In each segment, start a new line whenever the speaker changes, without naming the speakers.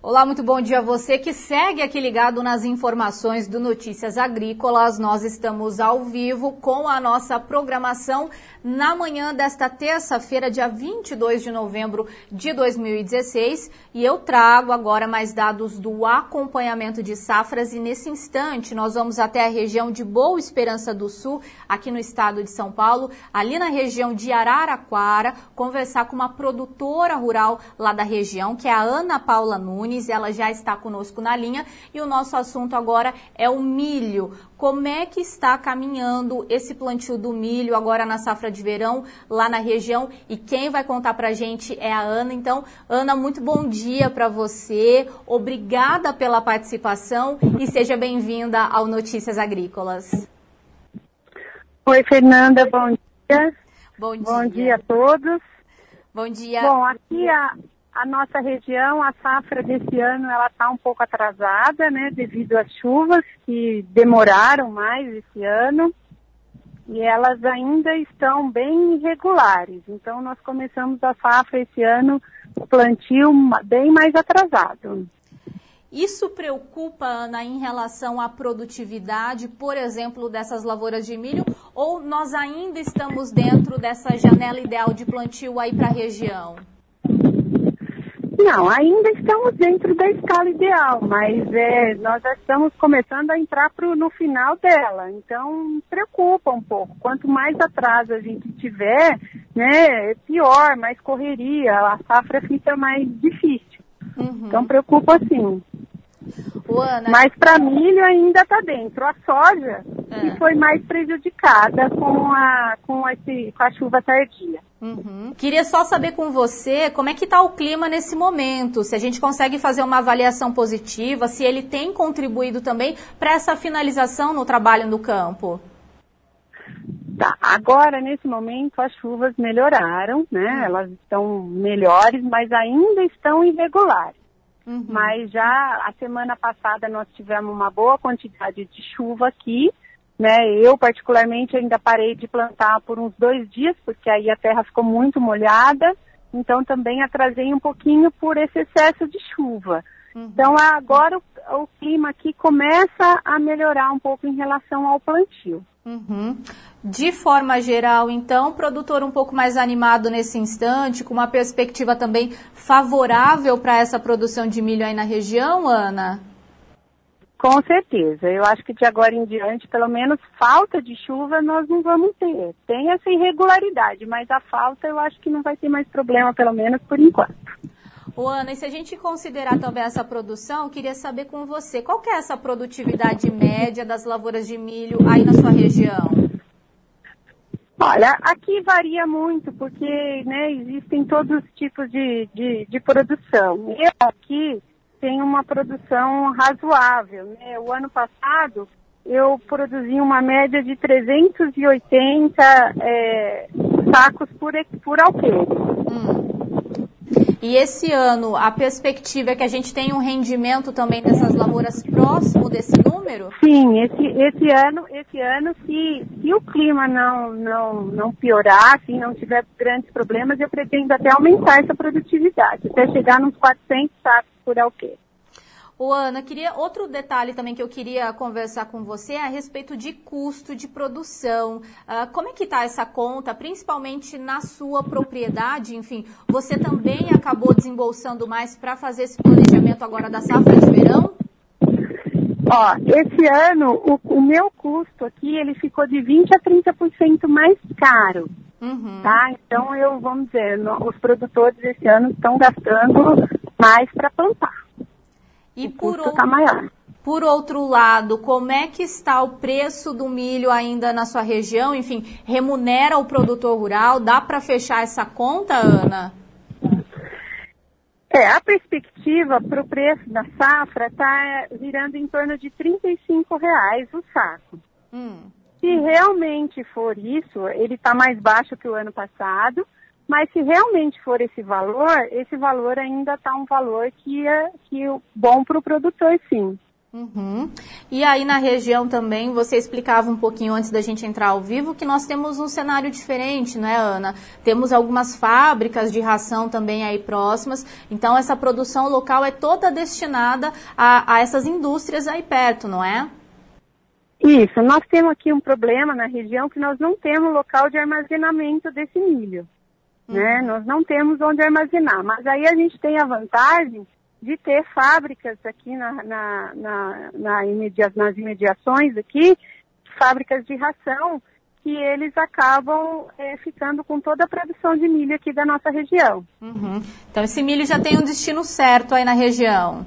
Olá, muito bom dia a você que segue aqui ligado nas informações do Notícias Agrícolas. Nós estamos ao vivo com a nossa programação na manhã desta terça-feira, dia 22 de novembro de 2016. E eu trago agora mais dados do acompanhamento de safras e nesse instante nós vamos até a região de Boa Esperança do Sul, aqui no estado de São Paulo, ali na região de Araraquara, conversar com uma produtora rural lá da região, que é a Ana Paula Nunes. Ela já está conosco na linha e o nosso assunto agora é o milho. Como é que está caminhando esse plantio do milho agora na safra de verão lá na região? E quem vai contar pra gente é a Ana. Então, Ana, muito bom dia para você. Obrigada pela participação e seja bem-vinda ao Notícias Agrícolas.
Oi, Fernanda, bom dia.
Bom dia.
Bom dia a todos.
Bom dia.
Bom, aqui a nossa região, a safra desse ano, ela está um pouco atrasada, né, devido às chuvas que demoraram mais esse ano e elas ainda estão bem irregulares. Então, nós começamos a safra esse ano, o plantio bem mais atrasado.
Isso preocupa, Ana, em relação à produtividade, por exemplo, dessas lavouras de milho, ou nós ainda estamos dentro dessa janela ideal de plantio aí para a região?
Não, ainda estamos dentro da escala ideal, mas nós já estamos começando a entrar no final dela, então preocupa um pouco. Quanto mais atraso a gente tiver, né, pior, mais correria, a safra fica mais difícil. Então preocupa sim.
Ana...
Mas para milho ainda está dentro. A soja que foi mais prejudicada com a chuva tardia.
Queria só saber com você como é que está o clima nesse momento, se a gente consegue fazer uma avaliação positiva, se ele tem contribuído também para essa finalização no trabalho no campo.
Tá, agora nesse momento as chuvas melhoraram, né? Elas estão melhores, mas ainda estão irregulares. Mas já a semana passada nós tivemos uma boa quantidade de chuva aqui, né? Eu particularmente ainda parei de plantar por uns 2 dias, porque aí a terra ficou muito molhada, então também atrasei um pouquinho por esse excesso de chuva. Então agora o clima aqui começa a melhorar um pouco em relação ao plantio.
De forma geral, então, produtor um pouco mais animado nesse instante, com uma perspectiva também favorável para essa produção de milho aí na região, Ana?
Com certeza. Eu acho que de agora em diante, pelo menos falta de chuva nós não vamos ter. Tem essa irregularidade, mas a falta eu acho que não vai ter mais problema, pelo menos por enquanto.
Ana, e se a gente considerar também essa produção, eu queria saber com você, qual que é essa produtividade média das lavouras de milho aí na sua região?
Olha, aqui varia muito, porque, né, existem todos os tipos de produção. Eu aqui tenho uma produção razoável, né? O ano passado eu produzi uma média de 380 sacos por alqueire.
E esse ano, a perspectiva é que a gente tenha um rendimento também dessas lavouras próximo desse número?
Sim, esse ano, se o clima não piorar, se não tiver grandes problemas, eu pretendo até aumentar essa produtividade, até chegar nos 400 sacos por alqueire.
Ana, outro detalhe também que eu queria conversar com você é a respeito de custo de produção. Como é que está essa conta, principalmente na sua propriedade? Enfim, você também acabou desembolsando mais para fazer esse planejamento agora da safra de verão?
Ó, esse ano, o meu custo aqui, ele ficou de 20% a 30% mais caro. Tá? Então, vamos dizer, os produtores esse ano estão gastando mais para plantar.
E
por
outro lado, como é que está o preço do milho ainda na sua região? Enfim, remunera o produtor rural? Dá para fechar essa conta, Ana?
A perspectiva para o preço da safra está virando em torno de R$35 o saco. Se realmente for isso, ele está mais baixo que o ano passado. Mas se realmente for esse valor ainda está um valor que é bom para o produtor, sim.
Uhum. E aí na região também, você explicava um pouquinho antes da gente entrar ao vivo que nós temos um cenário diferente, não é, Ana? Temos algumas fábricas de ração também aí próximas, então essa produção local é toda destinada a essas indústrias aí perto, não é?
Isso, nós temos aqui um problema na região que nós não temos local de armazenamento desse milho, né? Nós não temos onde armazenar, mas aí a gente tem a vantagem de ter fábricas aqui nas imediações aqui, fábricas de ração, que eles acabam ficando com toda a produção de milho aqui da nossa região.
Uhum. Então esse milho já tem um destino certo aí na região?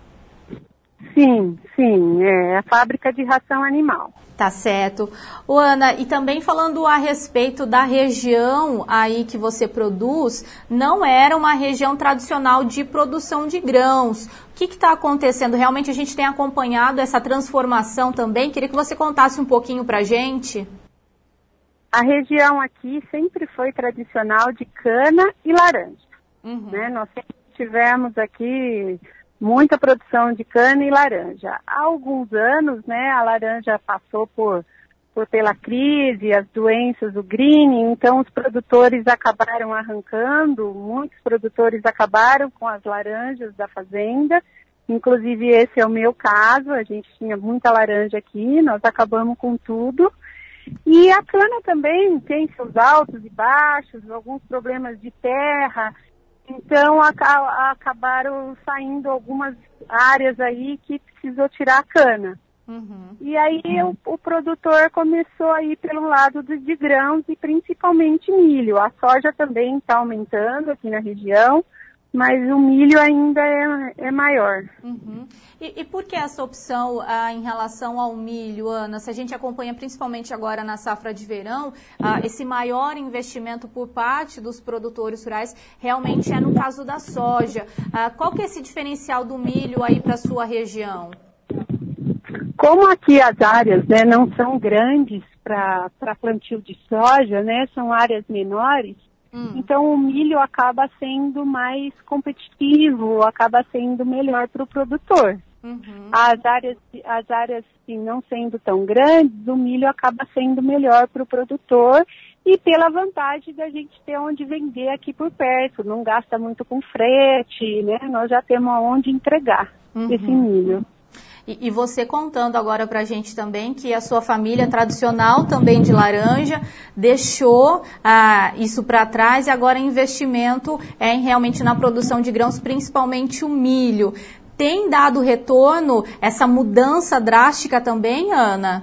Sim, é a fábrica de ração animal.
Tá certo. Ana, e também falando a respeito da região aí que você produz, não era uma região tradicional de produção de grãos. O que está acontecendo? Realmente a gente tem acompanhado essa transformação também. Queria que você contasse um pouquinho para a gente.
A região aqui sempre foi tradicional de cana e laranja. Né? Nós sempre tivemos aqui muita produção de cana e laranja. Há alguns anos, né, a laranja passou pela crise, as doenças, o greening, então os produtores acabaram arrancando, muitos produtores acabaram com as laranjas da fazenda, inclusive esse é o meu caso, a gente tinha muita laranja aqui, nós acabamos com tudo. E a cana também tem seus altos e baixos, alguns problemas de terra. Então, acabaram saindo algumas áreas aí que precisou tirar a cana. E aí, o produtor começou a ir pelo lado de grãos e principalmente milho. A soja também está aumentando aqui na região, mas o milho ainda é maior.
E por que essa opção em relação ao milho, Ana? Se a gente acompanha principalmente agora na safra de verão, esse maior investimento por parte dos produtores rurais realmente é no caso da soja. Qual que é esse diferencial do milho aí para a sua região?
Como aqui as áreas, né, não são grandes para plantio de soja, né, são áreas menores, então o milho acaba sendo mais competitivo, acaba sendo melhor para o produtor. As áreas sim, não sendo tão grandes, o milho acaba sendo melhor para o produtor e pela vantagem da gente ter onde vender aqui por perto, não gasta muito com frete, né? Nós já temos aonde entregar esse milho.
E você contando agora para a gente também que a sua família tradicional também de laranja deixou isso para trás e agora investimento realmente na produção de grãos, principalmente o milho. Tem dado retorno essa mudança drástica também, Ana?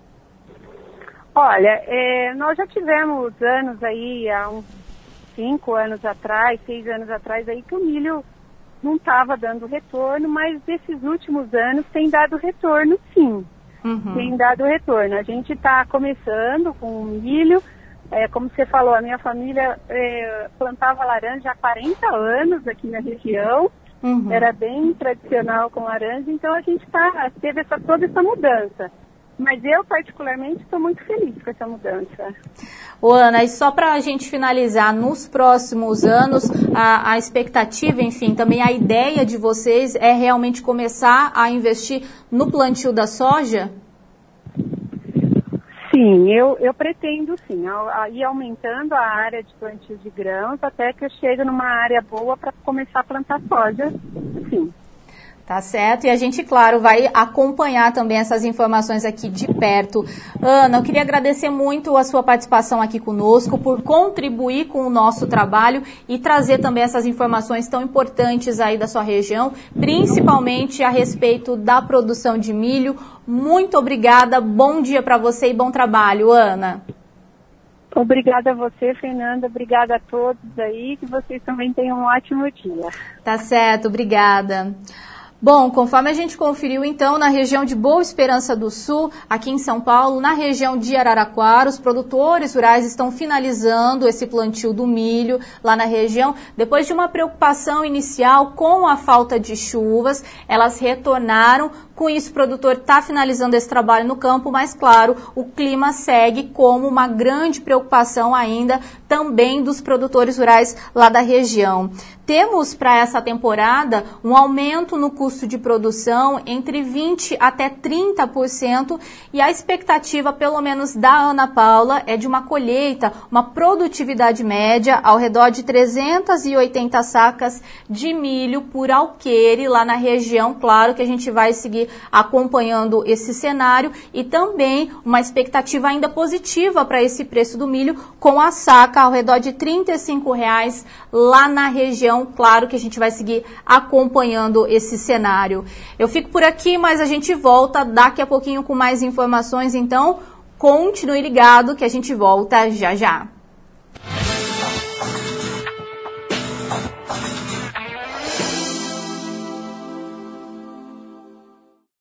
Olha, nós já tivemos anos aí, há uns 5 anos atrás, 6 anos atrás, aí que o milho não estava dando retorno, mas esses últimos anos tem dado retorno, sim. Tem dado retorno. A gente está começando com o milho, como você falou, a minha família plantava laranja há 40 anos aqui na região, era bem tradicional com laranja, então a gente teve toda essa mudança. Mas eu, particularmente, estou muito feliz com essa mudança.
Ana, e só para a gente finalizar, nos próximos anos, a expectativa, enfim, também a ideia de vocês é realmente começar a investir no plantio da soja?
Sim, eu pretendo sim, ir aumentando a área de plantio de grãos até que eu chegue numa área boa para começar a plantar soja, sim.
Tá certo, e a gente, claro, vai acompanhar também essas informações aqui de perto. Ana, eu queria agradecer muito a sua participação aqui conosco, por contribuir com o nosso trabalho e trazer também essas informações tão importantes aí da sua região, principalmente a respeito da produção de milho. Muito obrigada, bom dia para você e bom trabalho, Ana.
Obrigada a você, Fernanda, obrigada a todos aí, que vocês também tenham um ótimo dia.
Tá certo, obrigada. Bom, conforme a gente conferiu, então, na região de Boa Esperança do Sul, aqui em São Paulo, na região de Araraquara, os produtores rurais estão finalizando esse plantio do milho lá na região. Depois de uma preocupação inicial com a falta de chuvas, elas retornaram com Com isso, o produtor está finalizando esse trabalho no campo, mas, claro, o clima segue como uma grande preocupação ainda também dos produtores rurais lá da região. Temos para essa temporada um aumento no custo de produção entre 20% até 30% e a expectativa, pelo menos da Ana Paula, é de uma colheita, uma produtividade média ao redor de 380 sacas de milho por alqueire lá na região. Claro que a gente vai seguir acompanhando esse cenário e também uma expectativa ainda positiva para esse preço do milho com a saca ao redor de R$ 35,00 lá na região. Claro que a gente vai seguir acompanhando esse cenário. Eu fico por aqui, mas a gente volta daqui a pouquinho com mais informações, então continue ligado que a gente volta já já.